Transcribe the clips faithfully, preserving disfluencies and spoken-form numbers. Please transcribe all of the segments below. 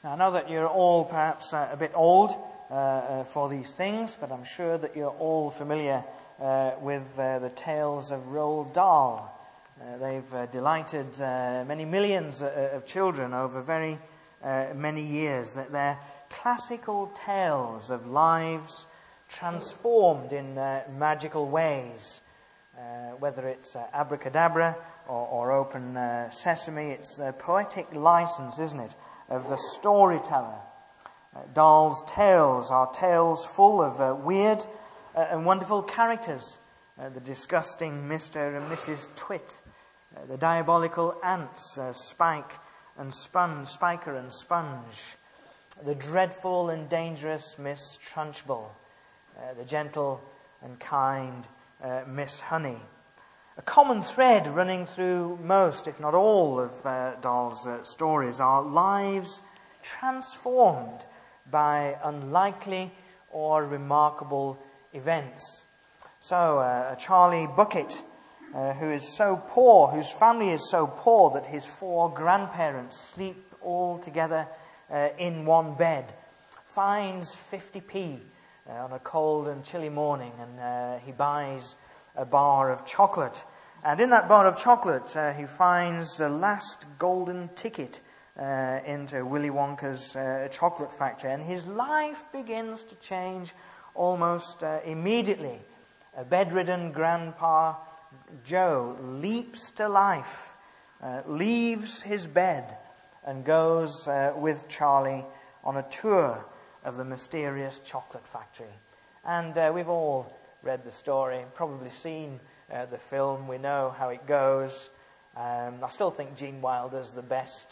I know that you're all perhaps uh, a bit old uh, uh, for these things, but I'm sure that you're all familiar uh, with uh, the tales of Roald Dahl. Uh, they've uh, delighted uh, many millions uh, of children over very uh, many years. That they're classical tales of lives transformed in uh, magical ways. Uh, whether it's uh, abracadabra or, or open uh, sesame, it's the poetic license, isn't it, of the storyteller. Uh, Dahl's tales are tales full of uh, weird uh, and wonderful characters. Uh, the disgusting Mister and Missus Twit, uh, the diabolical ants, uh, Spike and Sponge, Spiker and Sponge, the dreadful and dangerous Miss Trunchbull, uh, the gentle and kind uh, Miss Honey. A common thread running through most, if not all, of uh, Dahl's uh, stories are lives transformed by unlikely or remarkable events. So, uh, Charlie Bucket, uh, who is so poor, whose family is so poor that his four grandparents sleep all together uh, in one bed, finds fifty p uh, on a cold and chilly morning, and uh, he buys a bar of chocolate. And in that bar of chocolate, uh, he finds the last golden ticket uh, into Willy Wonka's uh, chocolate factory. And his life begins to change almost uh, immediately. A bedridden Grandpa Joe leaps to life, uh, leaves his bed, and goes uh, with Charlie on a tour of the mysterious chocolate factory. And uh, we've all read the story, probably seen uh, the film. We know how it goes. Um, I still think Gene Wilder's the best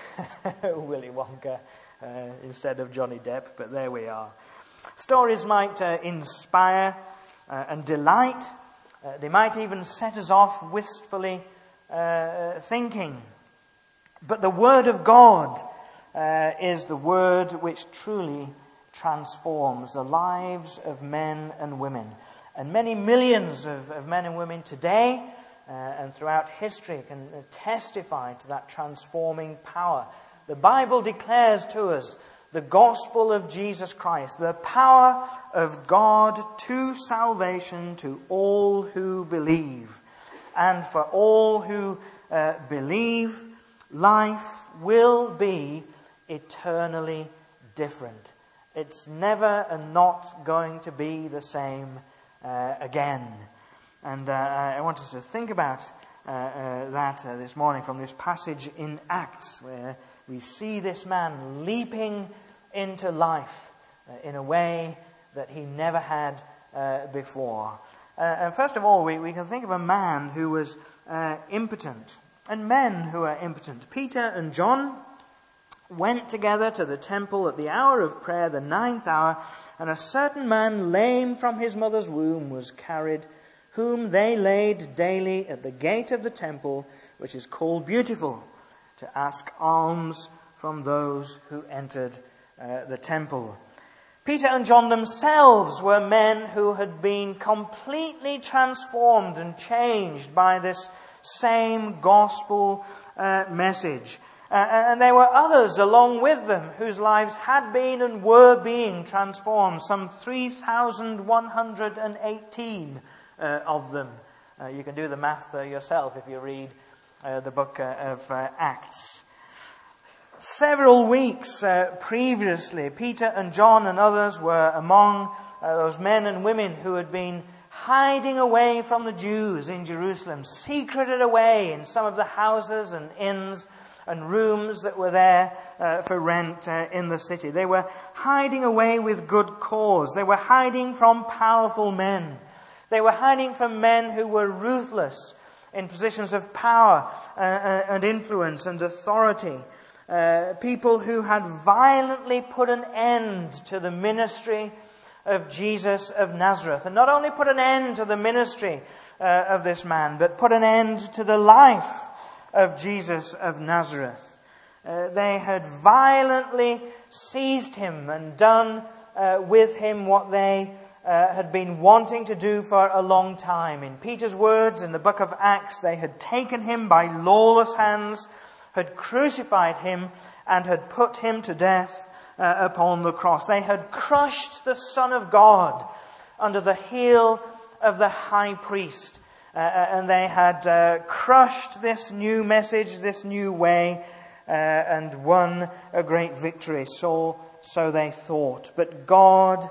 Willy Wonka uh, instead of Johnny Depp, but there we are. Stories might uh, inspire uh, and delight. Uh, they might even set us off wistfully uh, thinking. But the Word of God uh, is the Word which truly transforms the lives of men and women. And many millions of, of men and women today uh, and throughout history can testify to that transforming power. The Bible declares to us the gospel of Jesus Christ, the power of God to salvation to all who believe. And for all who uh, believe, life will be eternally different. It's never and not going to be the same uh, again. And uh, I want us to think about uh, uh, that uh, this morning from this passage in Acts, where we see this man leaping into life uh, in a way that he never had uh, before. Uh, and first of all, we, we can think of a man who was uh, impotent, and men who are impotent. Peter and John went together to the temple at the hour of prayer, the ninth hour, and a certain man lame from his mother's womb was carried, whom they laid daily at the gate of the temple, which is called Beautiful, to ask alms from those who entered uh, the temple. Peter and John themselves were men who had been completely transformed and changed by this same gospel uh, message. Uh, and there were others along with them whose lives had been and were being transformed, some three thousand one hundred eighteen uh, of them. Uh, you can do the math uh, yourself if you read uh, the book uh, of uh, Acts. Several weeks uh, previously, Peter and John and others were among uh, those men and women who had been hiding away from the Jews in Jerusalem, secreted away in some of the houses and inns and rooms that were there uh, for rent uh, in the city. They were hiding away with good cause. They were hiding from powerful men. They were hiding from men who were ruthless in positions of power uh, and influence and authority. Uh, people who had violently put an end to the ministry of Jesus of Nazareth. And not only put an end to the ministry uh, of this man, but put an end to the life of Jesus of Nazareth. Uh, they had violently seized him and done uh, with him what they uh, had been wanting to do for a long time. In Peter's words in the book of Acts, they had taken him by lawless hands, had crucified him, and had put him to death uh, upon the cross. They had crushed the Son of God under the heel of the high priest. Uh, and they had uh, crushed this new message, this new way, uh, and won a great victory. So, so they thought. But God,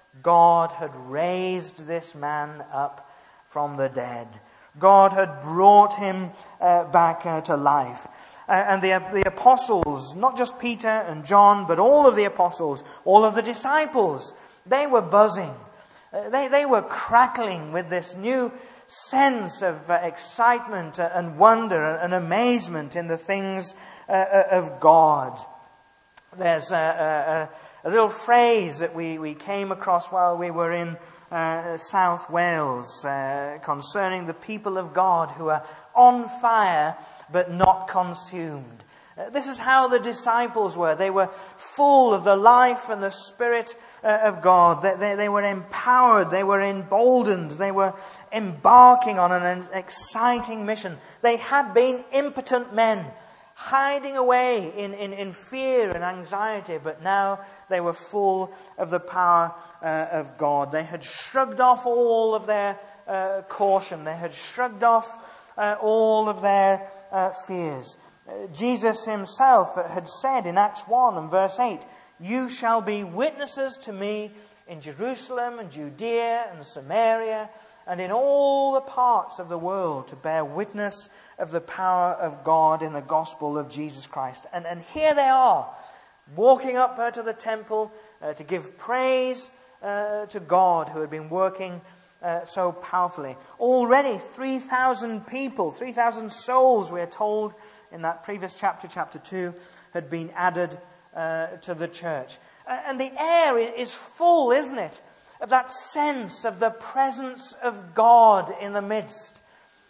God had raised this man up from the dead. God had brought him uh, back uh, to life. Uh, and the, the apostles, not just Peter and John, but all of the apostles, all of the disciples, they were buzzing. Uh, they, they were crackling with this new sense of uh, excitement and wonder and amazement in the things uh, of God. There's a, a, a little phrase that we, we came across while we were in uh, South Wales uh, concerning the people of God who are on fire but not consumed. Uh, this is how the disciples were. They were full of the life and the Spirit Uh, of God. They, they, they were empowered. They were emboldened. They were embarking on an exciting mission. They had been impotent men, hiding away in, in, in fear and anxiety, but now they were full of the power uh, of God. They had shrugged off all of their uh, caution. They had shrugged off uh, all of their uh, fears. Uh, Jesus himself had said in Acts one and verse eight, "You shall be witnesses to me in Jerusalem and Judea and Samaria and in all the parts of the world to bear witness of the power of God in the gospel of Jesus Christ." And, and here they are, walking up uh, to the temple uh, to give praise uh, to God who had been working uh, so powerfully. Already three thousand people, three thousand souls, we are told in that previous chapter, chapter two, had been added Uh, to the church. Uh, and the air is full, isn't it, of that sense of the presence of God in the midst.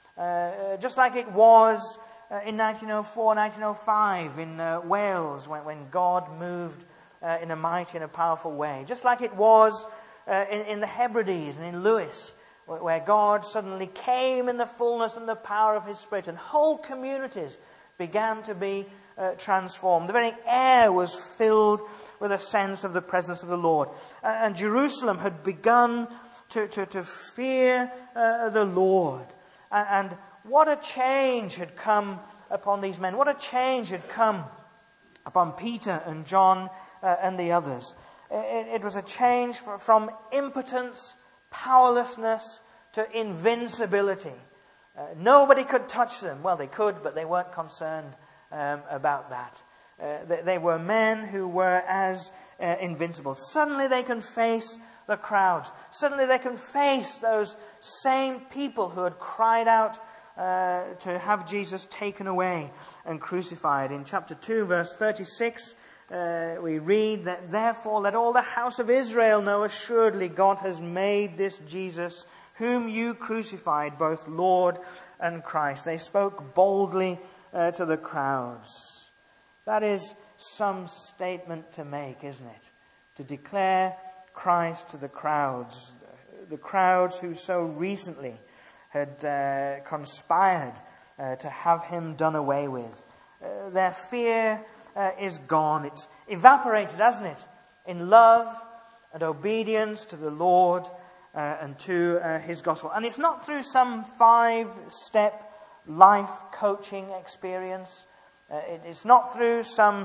Uh, just like it was uh, in nineteen oh four, nineteen oh five in uh, Wales when, when God moved uh, in a mighty and a powerful way. Just like it was uh, in, in the Hebrides and in Lewis, where, where God suddenly came in the fullness and the power of his Spirit, and whole communities began to be Uh, transformed. The very air was filled with a sense of the presence of the Lord. Uh, and Jerusalem had begun to, to, to fear uh, the Lord. And, and what a change had come upon these men. What a change had come upon Peter and John uh, and the others. It, it was a change for, from impotence, powerlessness, to invincibility. Uh, nobody could touch them. Well, they could, but they weren't concerned Um, about that. Uh, they, they were men who were as uh, invincible. Suddenly they can face the crowds. Suddenly they can face those same people who had cried out uh, to have Jesus taken away and crucified. In chapter two, verse thirty-six, uh, we read that, "Therefore let all the house of Israel know assuredly God has made this Jesus, whom you crucified, both Lord and Christ." They spoke boldly Uh, to the crowds. That is some statement to make, isn't it? To declare Christ to the crowds. The crowds who so recently had uh, conspired uh, to have him done away with. Uh, their fear uh, is gone. It's evaporated, hasn't it? In love and obedience to the Lord uh, and to uh, his gospel. And it's not through some five-step life coaching experience. Uh, it, it's not through some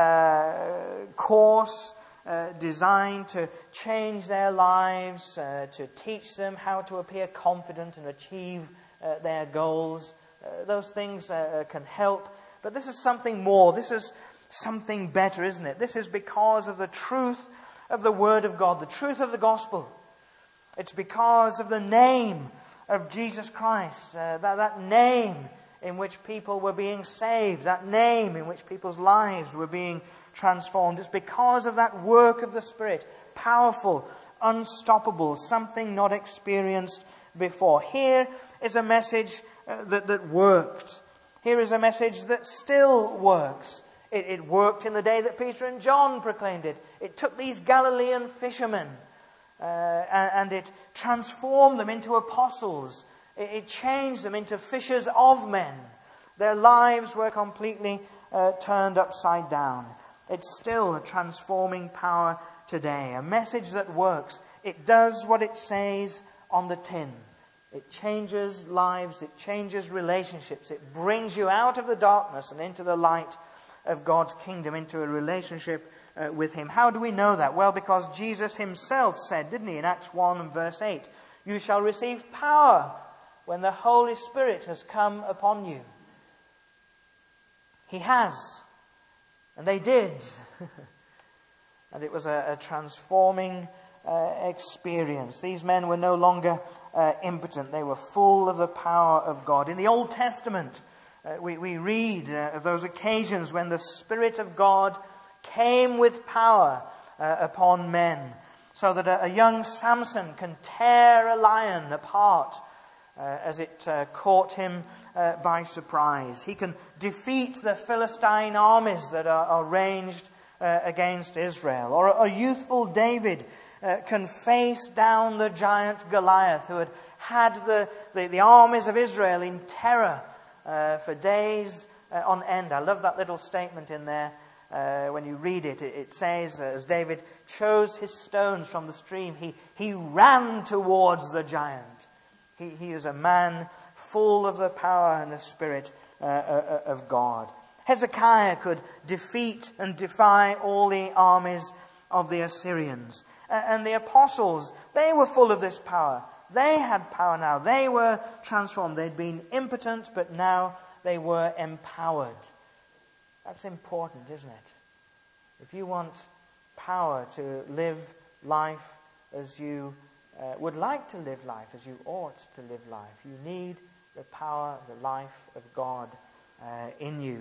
uh, course uh, designed to change their lives, uh, to teach them how to appear confident and achieve uh, their goals. Uh, those things uh, can help. But this is something more. This is something better, isn't it? This is because of the truth of the Word of God, the truth of the gospel. It's because of the name of Jesus Christ, uh, that, that name in which people were being saved, that name in which people's lives were being transformed. It's because of that work of the Spirit, powerful, unstoppable, something not experienced before. Here is a message uh, that, that worked. Here is a message that still works. It, it worked in the day that Peter and John proclaimed it. It took these Galilean fishermen Uh, and, and it transformed them into apostles. It, it changed them into fishers of men. Their lives were completely uh, turned upside down. It's still a transforming power today, a message that works. It does what it says on the tin. It changes lives, it changes relationships, it brings you out of the darkness and into the light of God's kingdom, into a relationship uh, with Him. How do we know that? Well, because Jesus Himself said, didn't He, in Acts one and verse eight, "You shall receive power when the Holy Spirit has come upon you." He has. And they did. And it was a, a transforming uh, experience. These men were no longer uh, impotent. They were full of the power of God. In the Old Testament, uh, we, we read uh, of those occasions when the Spirit of God came with power uh, upon men, so that a, a young Samson can tear a lion apart uh, as it uh, caught him uh, by surprise. He can defeat the Philistine armies that are, are ranged uh, against Israel. Or a, a youthful David uh, can face down the giant Goliath, who had had the, the, the armies of Israel in terror uh, for days uh, on end. I love that little statement in there. Uh, when you read it, it, it says, uh, as David chose his stones from the stream, he, he ran towards the giant. He, he is a man full of the power and the Spirit uh, uh, of God. Hezekiah could defeat and defy all the armies of the Assyrians. Uh, and the apostles, they were full of this power. They had power now. They were transformed. They'd been impotent, but now they were empowered. That's important, isn't it? If you want power to live life as you uh, would like to live life, as you ought to live life, you need the power, the life of God uh, in you.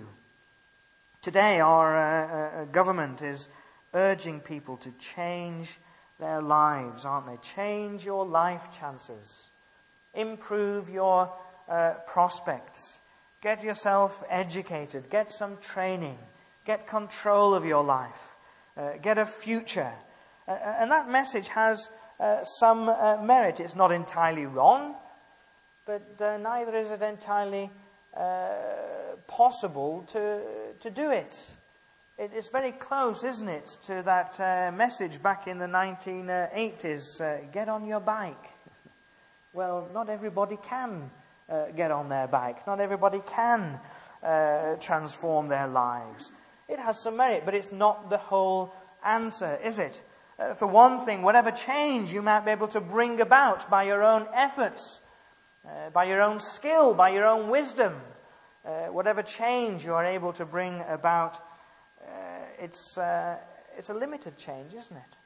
Today, our uh, uh, government is urging people to change their lives, aren't they? Change your life chances. Improve your uh, prospects. Get yourself educated. Get some training. Get control of your life. Uh, get a future. Uh, and that message has uh, some uh, merit. It's not entirely wrong, but uh, neither is it entirely uh, possible to to do it. it. It's very close, isn't it, to that uh, message back in the nineteen eighties, uh, get on your bike. Well, not everybody can uh, get on their bike. Not everybody can uh, transform their lives. It has some merit, but it's not the whole answer, is it? Uh, for one thing, whatever change you might be able to bring about by your own efforts, uh, by your own skill, by your own wisdom, uh, whatever change you are able to bring about, uh, it's uh, it's a limited change, isn't it?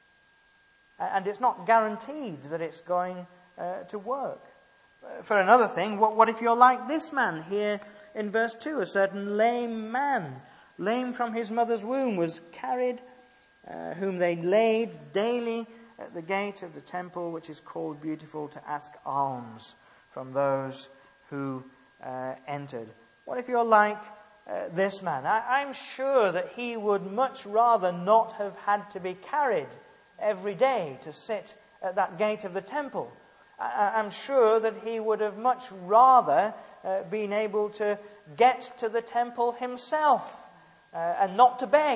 And it's not guaranteed that it's going uh, to work. Uh, for another thing, what, what if you're like this man here in verse two? A certain lame man, lame from his mother's womb, was carried, uh, whom they laid daily at the gate of the temple, which is called Beautiful, to ask alms from those who uh, entered. What if you're like uh, this man? I, I'm sure that he would much rather not have had to be carried every day to sit at that gate of the temple. I, I'm sure that he would have much rather uh, been able to get to the temple himself uh, and not to beg,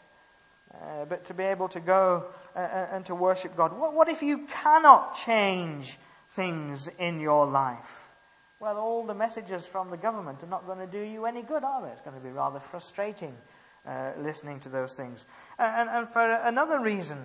uh, but to be able to go uh, and to worship God. What, what if you cannot change things in your life? Well, all the messages from the government are not going to do you any good, are they? It's going to be rather frustrating uh, listening to those things. And, and for another reason,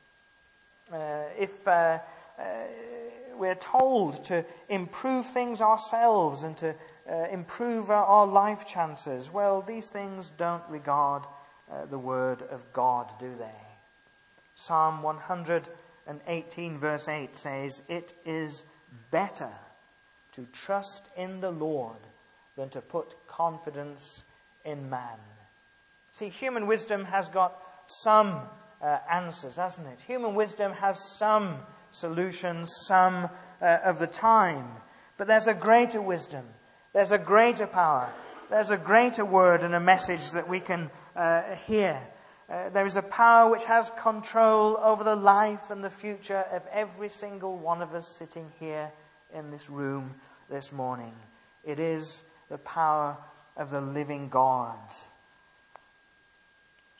uh, if uh, uh, we're told to improve things ourselves and to uh, improve our, our life chances, well, these things don't regard uh, the Word of God, do they? Psalm one eighteen verse eight says, "It is better to trust in the Lord than to put confidence in man." See, human wisdom has got some uh, answers, hasn't it? Human wisdom has some solutions some uh, of the time. But there's a greater wisdom. There's a greater power. There's a greater word and a message that we can uh, hear. Uh, there is a power which has control over the life and the future of every single one of us sitting here in this room this morning. It is the power of the living God.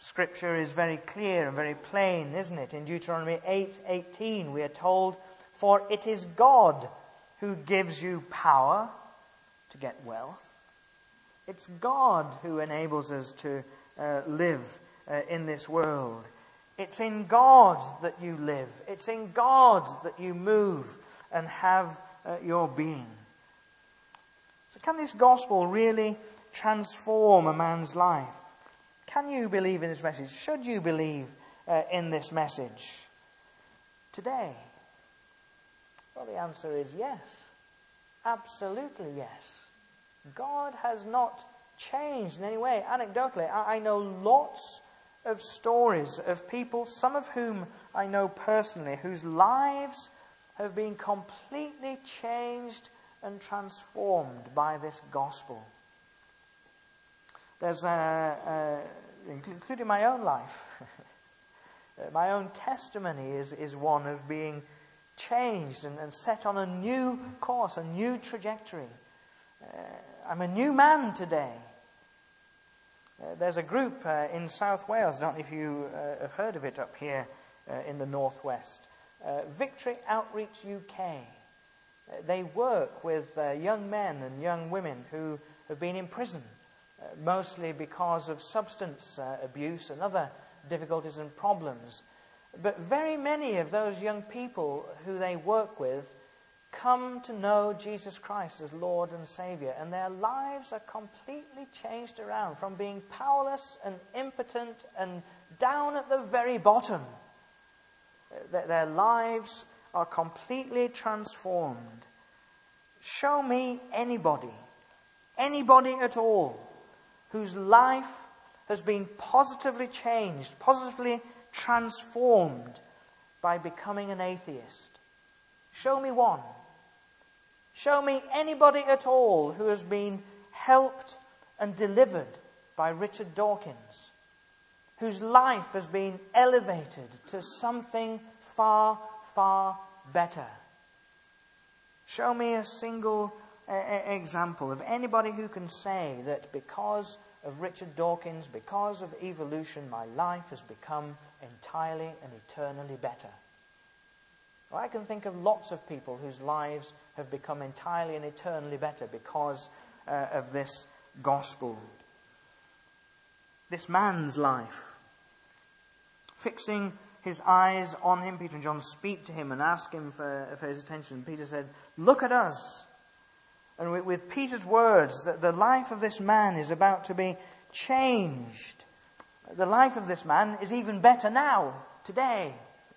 Scripture is very clear and very plain, isn't it? In Deuteronomy eight eighteen, we are told, "For it is God who gives you power to get wealth." It's God who enables us to uh, live uh, in this world. It's in God that you live. It's in God that you move and have uh, your being. So can this gospel really transform a man's life? Can you believe in this message? Should you believe uh, in this message today? Well, the answer is yes. Absolutely yes. God has not changed in any way. Anecdotally, I, I know lots of stories of people, some of whom I know personally, whose lives have been completely changed and transformed by this gospel. There's, a, a, including my own life, my own testimony is, is one of being changed and, and set on a new course, a new trajectory. Uh, I'm a new man today. Uh, there's a group uh, in South Wales, I don't know if you uh, have heard of it up here uh, in the northwest, uh, Victory Outreach U K. Uh, they work with uh, young men and young women who have been in prison, uh, mostly because of substance uh, abuse and other difficulties and problems. But very many of those young people who they work with come to know Jesus Christ as Lord and Savior, and their lives are completely changed around from being powerless and impotent and down at the very bottom. Their lives are completely transformed. Show me anybody, anybody at all, whose life has been positively changed, positively transformed by becoming an atheist. Show me one. Show me anybody at all who has been helped and delivered by Richard Dawkins, whose life has been elevated to something far, far better. Show me a single uh, example of anybody who can say that because of Richard Dawkins, because of evolution, my life has become entirely and eternally better. Well, I can think of lots of people whose lives have become entirely and eternally better because uh, of this gospel. This man's life. Fixing his eyes on him, Peter and John speak to him and ask him for, for his attention. Peter said, "Look at us." And with, with Peter's words, that the life of this man is about to be changed. The life of this man is even better now, today.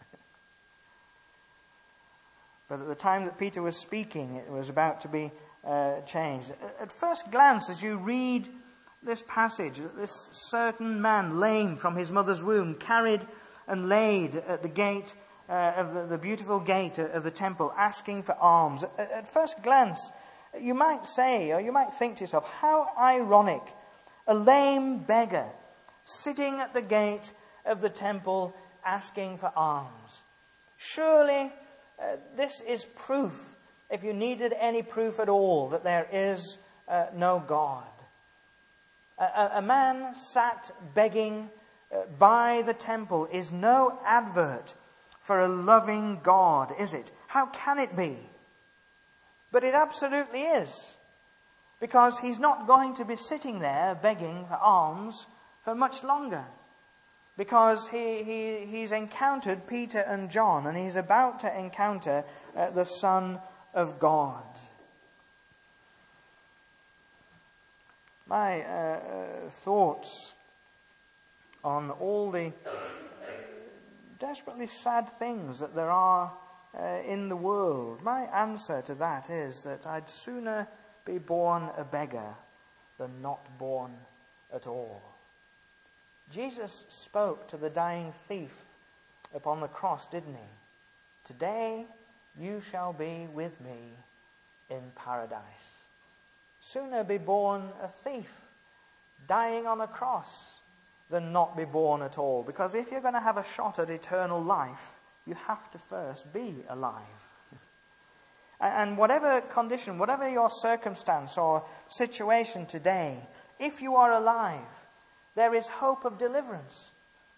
But at the time that Peter was speaking, it was about to be uh, changed. At first glance, as you read this passage, this certain man, lame from his mother's womb, carried and laid at the gate uh, of the, the beautiful gate of the temple, asking for alms. At, at first glance, you might say, or you might think to yourself, how ironic, a lame beggar sitting at the gate of the temple asking for alms. Surely Uh, this is proof, if you needed any proof at all, that there is uh, no God. A, a man sat begging uh, by the temple is no advert for a loving God, is it? How can it be? But it absolutely is. Because he's not going to be sitting there begging for alms for much longer. Because he, he, he's encountered Peter and John, and he's about to encounter uh, the Son of God. My uh, thoughts on all the desperately sad things that there are uh, in the world, my answer to that is that I'd sooner be born a beggar than not born at all. Jesus spoke to the dying thief upon the cross, didn't he? "Today you shall be with me in paradise." Sooner be born a thief, dying on a cross, than not be born at all. Because if you're going to have a shot at eternal life, you have to first be alive. And whatever condition, whatever your circumstance or situation today, if you are alive, there is hope of deliverance.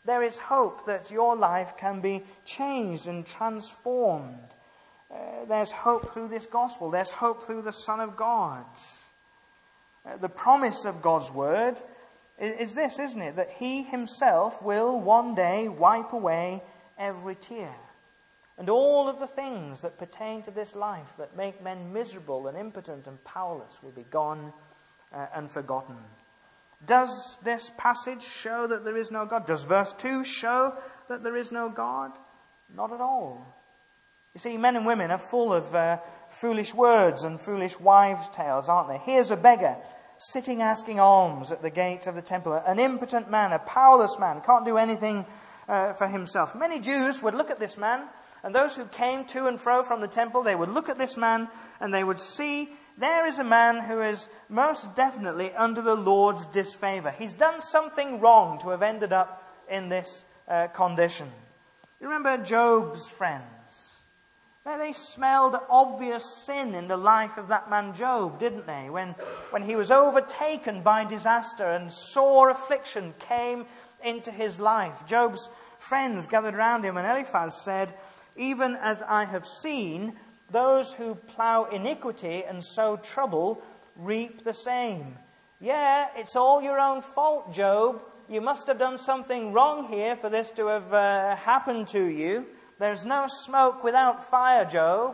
There is hope that your life can be changed and transformed. Uh, there's hope through this gospel. There's hope through the Son of God. Uh, the promise of God's word is, is this, isn't it? That he himself will one day wipe away every tear. And all of the things that pertain to this life that make men miserable and impotent and powerless will be gone uh, and forgotten. Does this passage show that there is no God? Does verse two show that there is no God? Not at all. You see, men and women are full of uh, foolish words and foolish wives' tales, aren't they? Here's a beggar sitting asking alms at the gate of the temple. An impotent man, a powerless man, can't do anything uh, for himself. Many Jews would look at this man, and those who came to and fro from the temple, they would look at this man and they would see there is a man who is most definitely under the Lord's disfavor. He's done something wrong to have ended up in this uh, condition. You remember Job's friends? They smelled obvious sin in the life of that man Job, didn't they? When, when he was overtaken by disaster and sore affliction came into his life. Job's friends gathered around him, and Eliphaz said, "Even as I have seen, those who plough iniquity and sow trouble reap the same." Yeah, it's all your own fault, Job. You must have done something wrong here for this to have uh, happened to you. There's no smoke without fire, Job.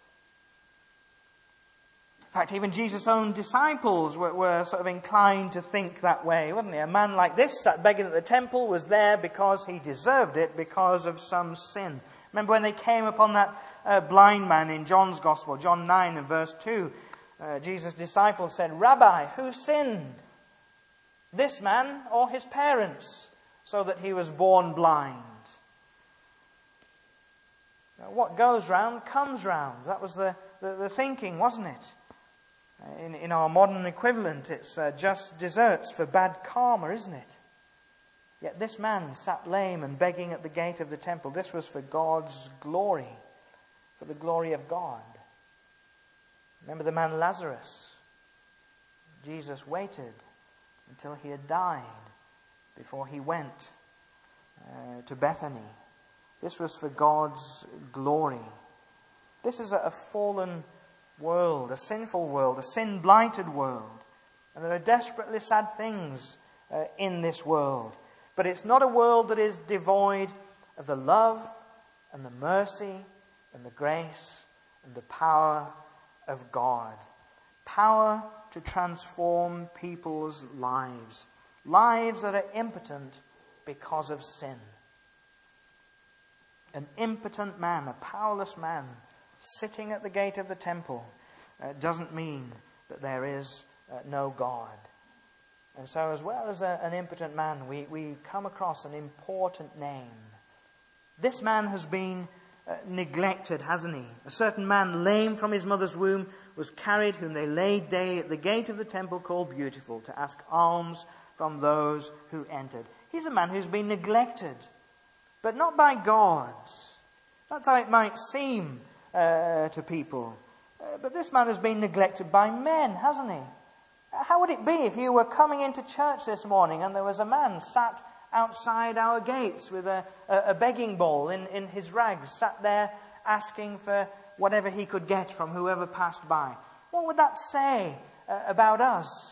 In fact, even Jesus' own disciples were, were sort of inclined to think that way, wasn't he? A man like this sat begging at the temple was there because he deserved it, because of some sin. Remember when they came upon that uh, blind man in John's Gospel, John nine and verse two, uh, Jesus' disciples said, "Rabbi, who sinned, this man or his parents, so that he was born blind?" Now, what goes round comes round. That was the, the, the thinking, wasn't it? In, in our modern equivalent, it's uh, just desserts for bad karma, isn't it? Yet this man sat lame and begging at the gate of the temple. This was for God's glory, for the glory of God. Remember the man Lazarus? Jesus waited until he had died before he went uh, to Bethany. This was for God's glory. This is a, a fallen world, a sinful world, a sin-blighted world. And there are desperately sad things uh, in this world. But it's not a world that is devoid of the love and the mercy and the grace and the power of God. Power to transform people's lives. Lives that are impotent because of sin. An impotent man, a powerless man, sitting at the gate of the temple uh, doesn't mean that there is uh, no God. And so as well as a, an impotent man, we, we come across an important name. This man has been uh, neglected, hasn't he? A certain man, lame from his mother's womb, was carried, whom they laid daily at the gate of the temple called Beautiful, to ask alms from those who entered. He's a man who's been neglected, but not by God. That's how it might seem uh, to people. Uh, but this man has been neglected by men, hasn't he? How would it be if you were coming into church this morning and there was a man sat outside our gates with a, a, a begging bowl in, in his rags, sat there asking for whatever he could get from whoever passed by? What would that say uh, about us?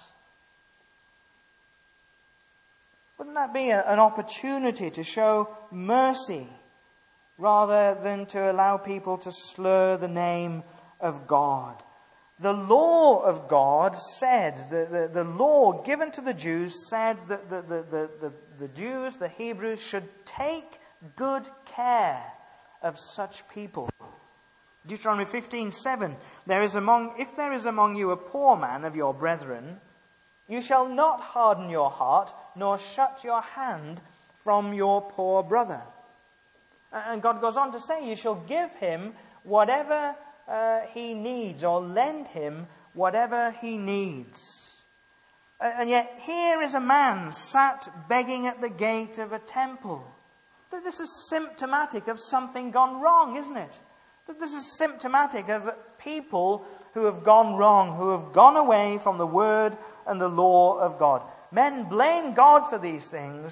Wouldn't that be a, an opportunity to show mercy rather than to allow people to slur the name of God? The law of God said, the, the, the law given to the Jews said that the, the, the, the, the Jews, the Hebrews, should take good care of such people. Deuteronomy fifteen seven, there is among, if there is among you a poor man of your brethren, you shall not harden your heart, nor shut your hand from your poor brother. And God goes on to say, you shall give him whatever uh, he needs, or lend him whatever he needs. And yet here is a man sat begging at the gate of a temple. This is symptomatic of something gone wrong, isn't it? This is symptomatic of people who have gone wrong, who have gone away from the word and the law of God. Men blame God for these things,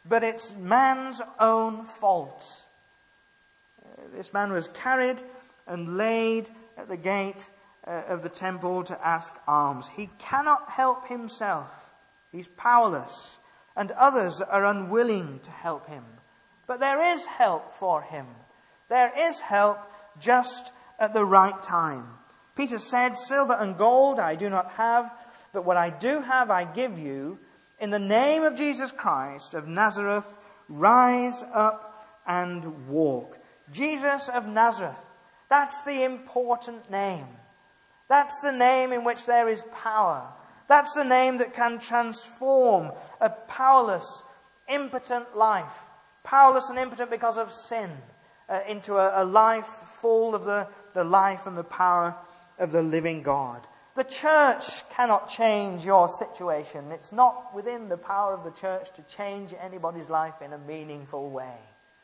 but it's man's own fault. Uh, this man was carried and laid at the gate uh, of the temple to ask alms. He cannot help himself. He's powerless, and others are unwilling to help him. But there is help for him. There is help just at the right time. Peter said, "Silver and gold I do not have, but what I do have I give you. In the name of Jesus Christ of Nazareth, rise up and walk." Jesus of Nazareth, that's the important name. That's the name in which there is power. That's the name that can transform a powerless, impotent life, powerless and impotent because of sin, uh, into a, a life full of the, the life and the power of the living God. The church cannot change your situation. It's not within the power of the church to change anybody's life in a meaningful way.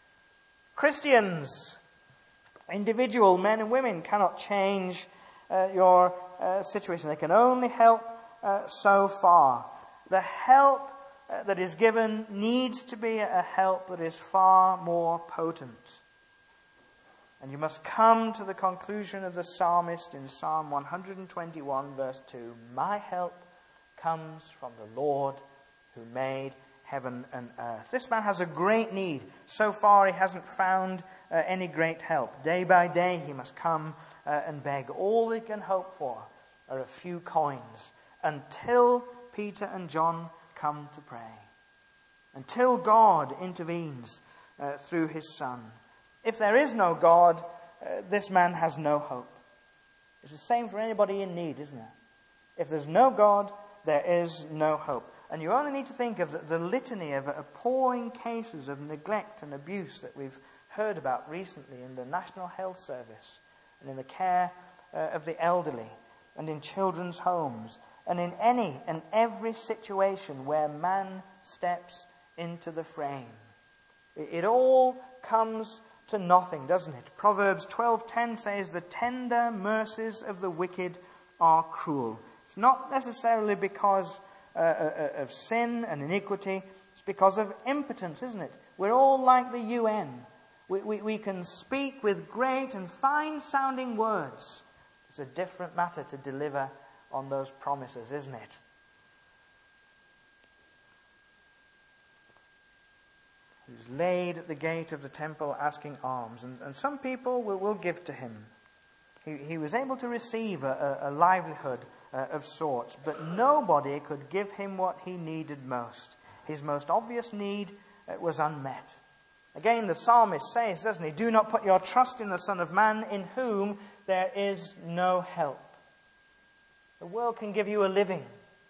Christians, individual men and women, cannot change uh, your uh, situation. They can only help uh, so far. The help uh, that is given needs to be a help that is far more potent. And you must come to the conclusion of the psalmist in Psalm one twenty-one, verse two. My help comes from the Lord who made heaven and earth. This man has a great need. So far he hasn't found uh, any great help. Day by day he must come uh, and beg. All he can hope for are a few coins until Peter and John come to pray. Until God intervenes uh, through his Son. If there is no God, uh, this man has no hope. It's the same for anybody in need, isn't it? If there's no God, there is no hope. And you only need to think of the, the litany of appalling cases of neglect and abuse that we've heard about recently in the National Health Service and in the care uh, of the elderly and in children's homes and in any and every situation where man steps into the frame. It, it all comes to nothing, doesn't it? Proverbs twelve ten says, "The tender mercies of the wicked are cruel." It's not necessarily because uh, uh, of sin and iniquity. It's because of impotence, isn't it? We're all like the U N. We, we, we can speak with great and fine-sounding words. It's a different matter to deliver on those promises, isn't it? He was laid at the gate of the temple asking alms. And, and some people will, will give to him. He, he was able to receive a, a, a livelihood uh, of sorts. But nobody could give him what he needed most. His most obvious need uh, was unmet. Again, the psalmist says, doesn't he? "Do not put your trust in the Son of Man, in whom there is no help." The world can give you a living,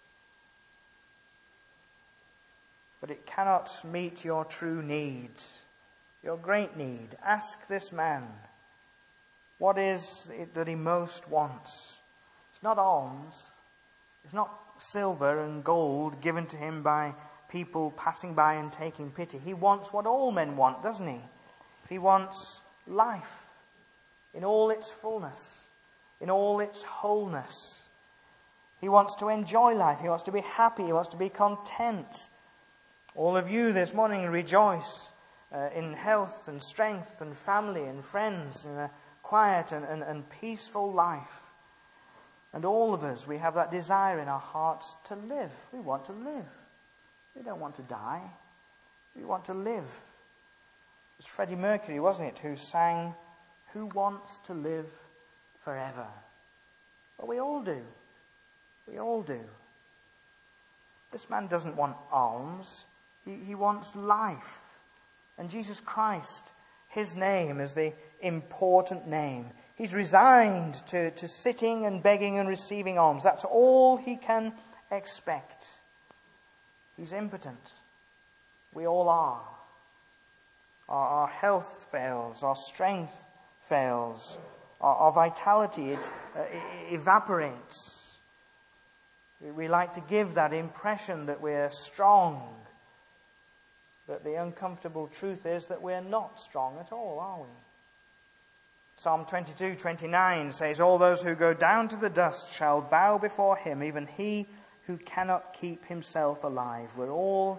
but it cannot meet your true need, your great need. Ask this man, what is it that he most wants? It's not alms. It's not silver and gold given to him by people passing by and taking pity. He wants what all men want, doesn't he? He wants life in all its fullness, in all its wholeness. He wants to enjoy life. He wants to be happy. He wants to be content. All of you this morning rejoice uh, in health and strength and family and friends in a quiet and, and, and peaceful life. And all of us, we have that desire in our hearts to live. We want to live. We don't want to die. We want to live. It was Freddie Mercury, wasn't it, who sang, "Who wants to live forever?" Well, we all do. We all do. This man doesn't want alms. He, he wants life. And Jesus Christ, his name is the important name. He's resigned to, to sitting and begging and receiving alms. That's all he can expect. He's impotent. We all are. Our, our health fails. Our strength fails. Our, our vitality, it, uh, it evaporates. We like to give that impression that we're strong. But the uncomfortable truth is that we're not strong at all, are we? Psalm twenty-two twenty-nine says, "All those who go down to the dust shall bow before him, even he who cannot keep himself alive." We're all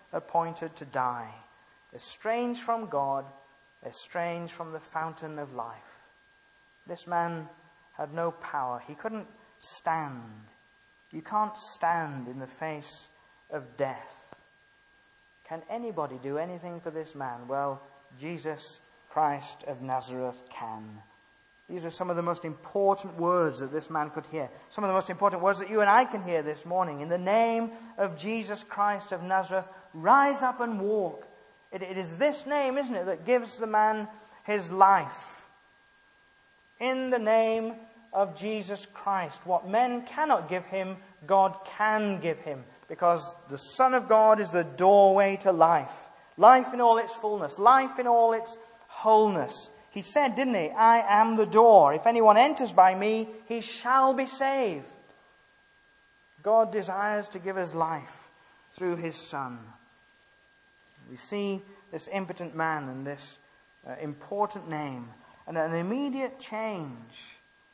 appointed to die, estranged from God, estranged from the fountain of life. This man had no power. He couldn't stand. You can't stand in the face of death. Can anybody do anything for this man? Well, Jesus Christ of Nazareth can. These are some of the most important words that this man could hear. Some of the most important words that you and I can hear this morning. In the name of Jesus Christ of Nazareth, rise up and walk. It, it is this name, isn't it, that gives the man his life. In the name of Jesus Christ. What men cannot give him, God can give him. Because the Son of God is the doorway to life. Life in all its fullness. Life in all its wholeness. He said, didn't he? I am the door. If anyone enters by me, he shall be saved. God desires to give us life through his Son. We see this impotent man and this uh, important name and an immediate change.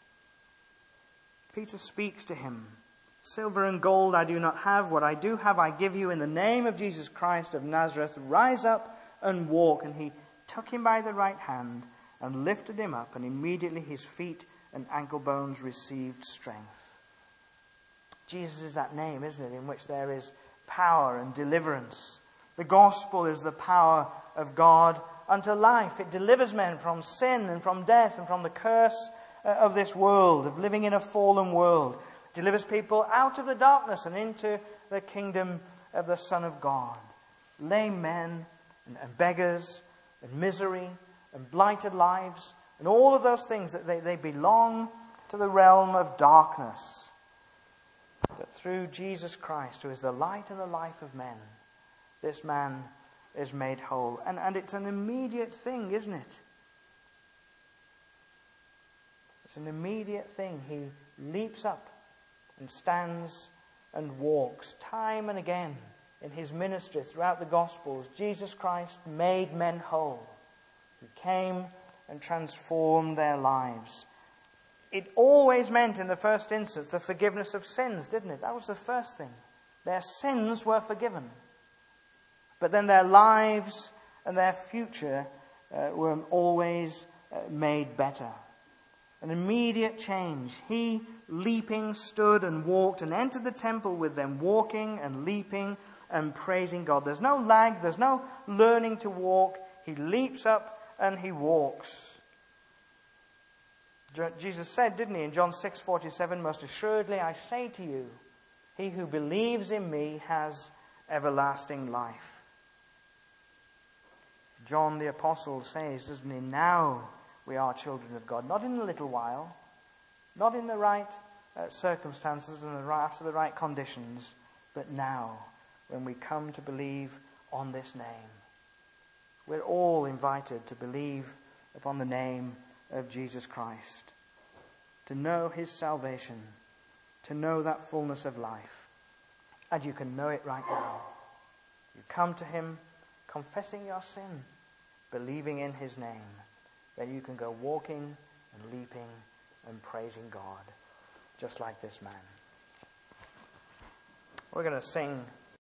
Peter speaks to him. Silver and gold I do not have. What I do have I give you in the name of Jesus Christ of Nazareth. Rise up and walk. And he took him by the right hand and lifted him up, and immediately his feet and ankle bones received strength. Jesus is that name, isn't it, in which there is power and deliverance. The gospel is the power of God unto life. It delivers men from sin and from death and from the curse of this world, of living in a fallen world. It delivers people out of the darkness and into the kingdom of the Son of God. Lame men and, and beggars and misery and blighted lives, and all of those things, that they, they belong to the realm of darkness. But through Jesus Christ, who is the light and the life of men, this man is made whole. And, and it's an immediate thing, isn't it? It's an immediate thing. He leaps up and stands and walks. Time and again in his ministry throughout the Gospels, Jesus Christ made men whole. He came and transformed their lives. It always meant, in the first instance, the forgiveness of sins, didn't it? That was the first thing. Their sins were forgiven. But then their lives and their future uh, were always uh, made better. An immediate change. He, leaping, stood and walked and entered the temple with them, walking and leaping and praising God. There's no lag. There's no learning to walk. He leaps up and he walks. Jesus said, didn't he, in John six forty-seven, most assuredly I say to you, he who believes in me has everlasting life. John the Apostle says, doesn't he, now we are children of God. Not in a little while, not in the right uh, circumstances and the right, after the right conditions, but now when we come to believe on this name. We're all invited to believe upon the name of Jesus Christ, to know his salvation, to know that fullness of life. And you can know it right now. You come to him confessing your sin, believing in his name. Then you can go walking and leaping and praising God, just like this man. We're going to sing